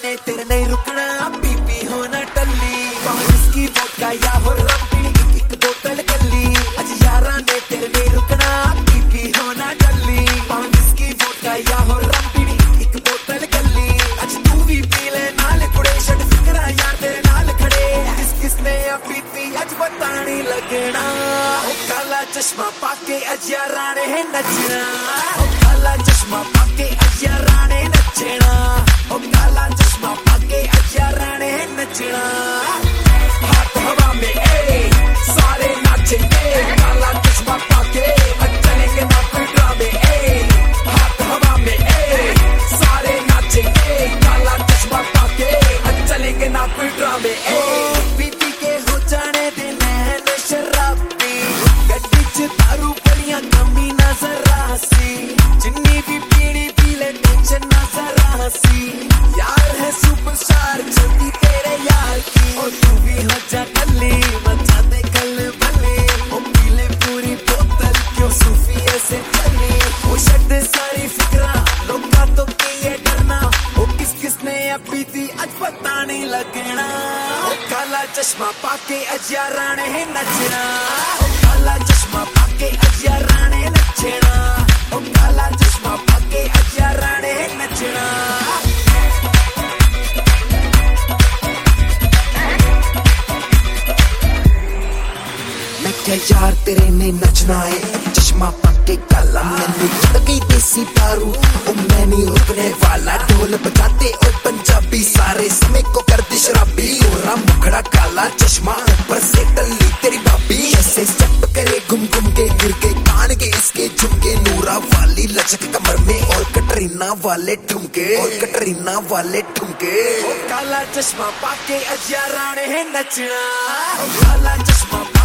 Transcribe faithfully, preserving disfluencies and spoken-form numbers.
ने तेरे नहीं रुकना, पीपी होना टल्ली इसकी वोडका या हो रम पीनी एक एक बोतल कल्ली। अज यारा ने तेरे नहीं रुकना, पीपी होना टल्ली इसकी वोडका या हो रम पीनी एक बोतल कल्ली। अज तू भी पी ले नाल कुड़े छड़ फिकरा यार तेरे नाल खड़े। किस किसने पीती अज पता नहीं लगना, काला चश्मा पाके अज यारा ने नचना, काला चश्मा पाके अज यारा ने नचना, काला चश्मा पाके अज यारा ने नचना। हाथ हवा में ए सारे नाचेंगे, काला चश्मा पाके अज चलेंगे ना कोई ड्रामे ए। हाथ हवा में ए सारे नाचेंगे, काला चश्मा पाके अज चलेंगे ना कोई ड्रामे ए। पीती के हो जाने दे नैन शराबी, गड्डी च दारू बड़ियां कमी ना जरा सी, जिन्नी भी पीनी पी ले टेंशन ना जरा सी। यार है सुपरस्टार जल्दी तेरे यार की, और तू भी हो जा कल्ली मचा दे कल बल्ले। ओ पी ले पूरी बोतल क्यों सूफी ऐसे चली, ओ छड़ दे सारी फिक्रा लोका तो के ये डरना। ओ किस किसने पीती अज पता नहीं लगना, ओ काला चश्मा पाके अज यारा ने नचना, ओ काला चश्मा पाके अज यारा ने नचना, ओ काला चश्मा पाके अज यारा ने नचना। मैं क्या यार तेरे ने नचना है, चश्मा पाके काला मैंने चढ़ गई देसी दारू, ओ मैं नहीं रुकने वाला। ढोल बजाते ओ पंजाबी सारे समय को कर दी शराबी, गोरा मुखड़ा काला चश्मा ऊपर से टल्ली तेरी भाभी। ऐसे स्टेप करे घूम घूम के गिर के कान के इसके झुमके, नूरा वाली लचक कमर में और कटरीना वाले ठुमके, और कटरीना वाले ठुमके। काला चश्मा पाके अज यारा ने नचना, काला चश्मा